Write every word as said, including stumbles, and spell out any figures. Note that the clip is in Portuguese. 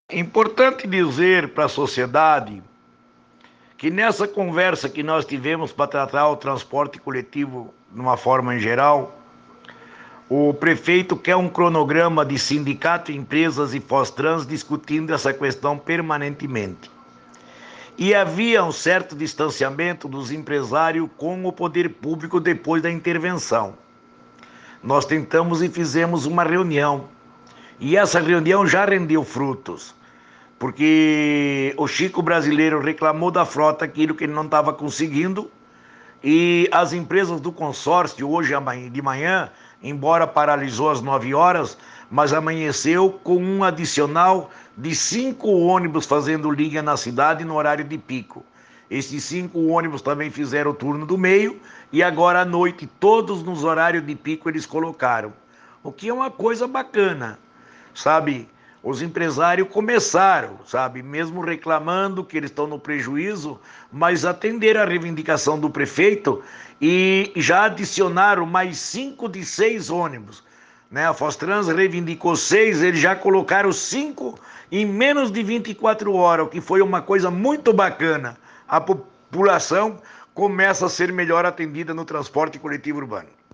É importante dizer para a sociedade que nessa conversa que nós tivemos para tratar o transporte coletivo de uma forma em geral, o prefeito quer um cronograma de sindicato, empresas e Fostrans discutindo essa questão permanentemente. E havia um certo distanciamento dos empresários com o poder público depois da intervenção. Nós tentamos e fizemos uma reunião. E essa reunião já rendeu frutos, porque o Chico brasileiro reclamou da frota aquilo que ele não estava conseguindo, e as empresas do consórcio, hoje de manhã, embora paralisou às nove horas, mas amanheceu com um adicional de cinco ônibus fazendo linha na cidade no horário de pico. Esses cinco ônibus também fizeram o turno do meio, e agora à noite, todos nos horários de pico, eles colocaram. O que é uma coisa bacana, sabe? Os empresários começaram, sabe, mesmo reclamando que eles estão no prejuízo, mas atenderam a reivindicação do prefeito e já adicionaram mais cinco de seis ônibus, né? A Fostrans reivindicou seis, eles já colocaram cinco em menos de vinte e quatro horas, o que foi uma coisa muito bacana. A população começa a ser melhor atendida no transporte coletivo urbano.